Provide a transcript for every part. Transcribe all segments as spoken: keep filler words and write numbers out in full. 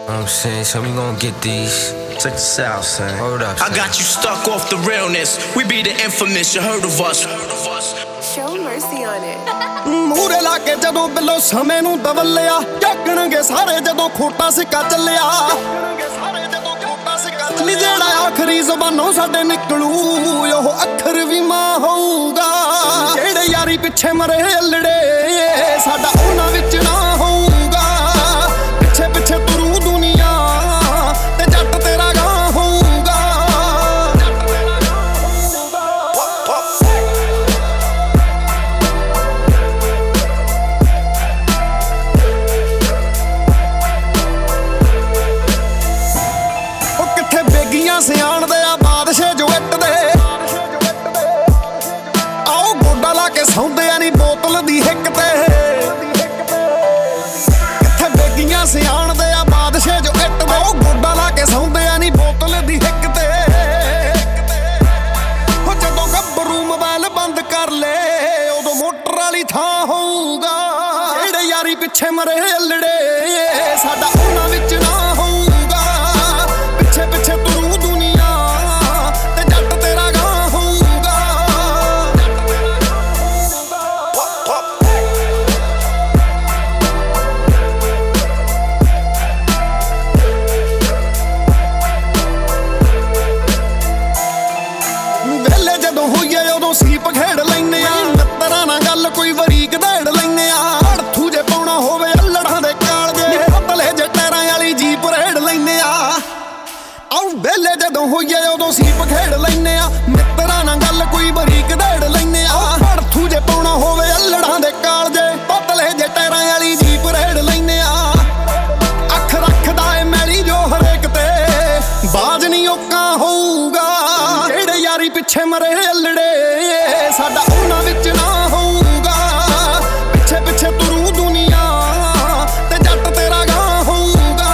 I'm saying, so we gon' get these. Check this out, son. Hold up, I son. got you stuck off the realness. We be the infamous, you heard of us. Show mercy on it. ਮੂਰੇ ਲਾ ਕੇ ਜਦੋਂ ਬਿੱਲੋ ਸਮੇਂ ਨੂੰ ਦਵਲਿਆ ਝਾਕਣਗੇ ਸਾਰੇ ਜਦੋਂ ਖੋਟਾ ਸਿੱਕਾ ਚੱਲਿਆ ਨੀ ਜਿਹੜਾ ਆਖਰੀ ਜ਼ਬਾਨੋਂ ਸਾਡੇ ਨਿਕਲੂ ਉਹ ਅੱਖਰ ਵੀ ਮਾਂ ਹੋਊਗਾ ਜਿਹੜੇ ਯਾਰੀ ਪਿੱਛੇ ਮਰੇ ਅਲੜੇ ਸਾਡਾ ਉਹਨਾਂ ਵਿੱਚ ਨਾ ਹੋਊਗਾ ਪਿੱਛੇ ਪਿੱਛੇ ਤੁਰੂ ਦੁਨੀਆ ਤੇ ਜੱਟ ਤੇਰਾ ਗਾਂ ਹੋਊਗਾ ਬੇਗੀਆਂ ਸਿਆਣਦੇ ਆ ਬਾਦਸ਼ਾਹ ਜੋ ਇੱਟ ਦੇ ਆਓ ਗੋਡਾ ਲਾ ਕੇ ਸੌਂਦੇ ਆ ਨੀ ਬੋਤਲ ਦੀ ਹਿੱਕ ਤੇ ਕਿੱਥੇ ਬੇਗੀਆਂ ਸਿਆਣਦੇ ਆ ਬਾਦਸ਼ਾਹ ਜੋ ਇੱਟ ਦੇ ਆਓ ਗੋਡਾ ਲਾ ਕੇ ਸੌਂਦੇ ਆ ਨੀ ਬੋਤਲ ਦੀ ਹਿੱਕ ਤੇ ਹੋ ਜਦੋਂ ਗੱਭਰੂ ਮੋਬਾਈਲ ਬੰਦ ਕਰ ਲੈ ਉਦੋਂ ਮੋਟਰ ਵਾਲੀ ਥਾਂ ਹੋਊਗਾ ਜਿਹੜੇ ਯਾਰੀ ਪਿੱਛੇ ਮਰੇ ਅਲੜੇ ਸਾਡਾ ਉਹਨਾਂ ਵਿੱਚ ਨਾ ਹੋਊਗਾ ਪਿੱਛੇ ਪਿੱਛੇ ਤੁਰੂ ਦੁਨੀਆ ਤੇ ਜੱਟ ਤੇਰਾ ਗਾਂ ਹੋਊਗਾ ਵੇਲੇ ਜਦੋਂ ਹੋਈਏ ਉਦੋਂ ਸੀਪ ਖੇਡ ਲੈਨੇ ਆ ਮਿੱਤਰਾਂ ਨਾਲ ਗੱਲ ਕੋਈ ਵਰੀਕ ਦੇੜ ਲੈਨੇ ਆ ਅੜਥੂ ਜੇ ਪਾਉਣਾ ਹੋਵੇ ਅਲੜਾਂ ਦੇ ਕਾਲਜੇ ਬਤਲੇ ਜੇ ਟੈਰਾਂ ਵਾਲੀ ਜੀਪ ਰੇੜ ਲੈਨੇ ਆ ਆਉ ਵੇਲੇ ਜਦੋਂ ਹੋਈਏ ਉਦੋਂ ਸੀਪ ਖੇਡ ਲੈਨੇ ਆ ਮਿੱਤਰਾਂ ਨਾਲ ਗੱਲ ਕੋਈ ਬਰੀਕ ਦੇੜ ਲੈਨੇ ਆ ਅੜਥੂ ਜੇ ਪਾਉਣਾ ਹੋਵੇ ਅਲੜਾਂ ਦੇ ਕਾਲਜੇ ਬਤਲੇ ਜੇ ਟੈਰਾਂ ਵਾਲੀ ਜੀਪ ਰੇੜ ਲੈਨੇ ਆ ਅੱਖ ਰੱਖਦਾ ਏ ਮੈਲੀ ਜੋ ਹਰੇਕ ਤੇ ਬਾਜ ਨਹੀਂ ਓਕਾ ਹੋਊਗਾ ਜਿਹੜੇ ਯਾਰੀ ਪਿੱਛੇ ਮਰੇ ਅਲੜੇ ਸਾਡਾ ਉਹਨਾਂ ਵਿੱਚ ਨਾ ਹੋਊਗਾ ਪਿੱਛੇ ਪਿੱਛੇ ਤੁਰੂ ਦੁਨੀਆ ਤੇ ਜੱਟ ਤੇਰਾ ਗਾਂ ਹੋਊਗਾ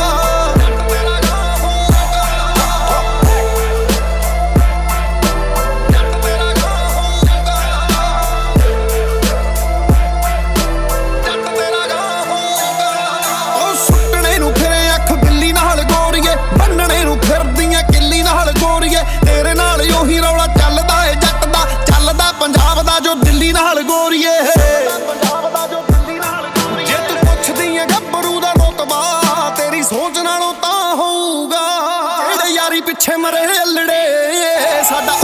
ਉਹ ਸੁੱਟਣੇ ਨੂੰ ਫਿਰੇ ਅੱਖ ਬਿੱਲੀ ਨਾਲ ਗੋਰੀਏ ਬੰਨਣੇ ਨੂੰ ਫਿਰਦੀਆਂ ਕਿੱਲੀ ਨਾਲ ਗੋਰੀਏ ਤੇਰੇ ਨਾਲ ਉਹੀ ਰੌਲਾ ਚੱਲਦਾ ਏ ਜੱਟ ਦਾ ਚੱਲਦਾ ਪੰਜਾਬ ਦਾ ਜੋ ਦਿੱਲੀ ਨਾਲ ਗੋਰੀਏ ਜੇ ਤੂੰ ਪੁੱਛਦੀ ਏ ਗੱਭਰੂ ਦਾ ਰੁਤਬਾ ਤੇਰੀ ਸੋਚ ਨਾਲੋਂ ਤਾਂ ਹੋਊਗਾ ਜਿਹੜੇ ਯਾਰੀ ਪਿੱਛੇ ਮਰੇ ਅਲੜੇ ਸਾਡਾ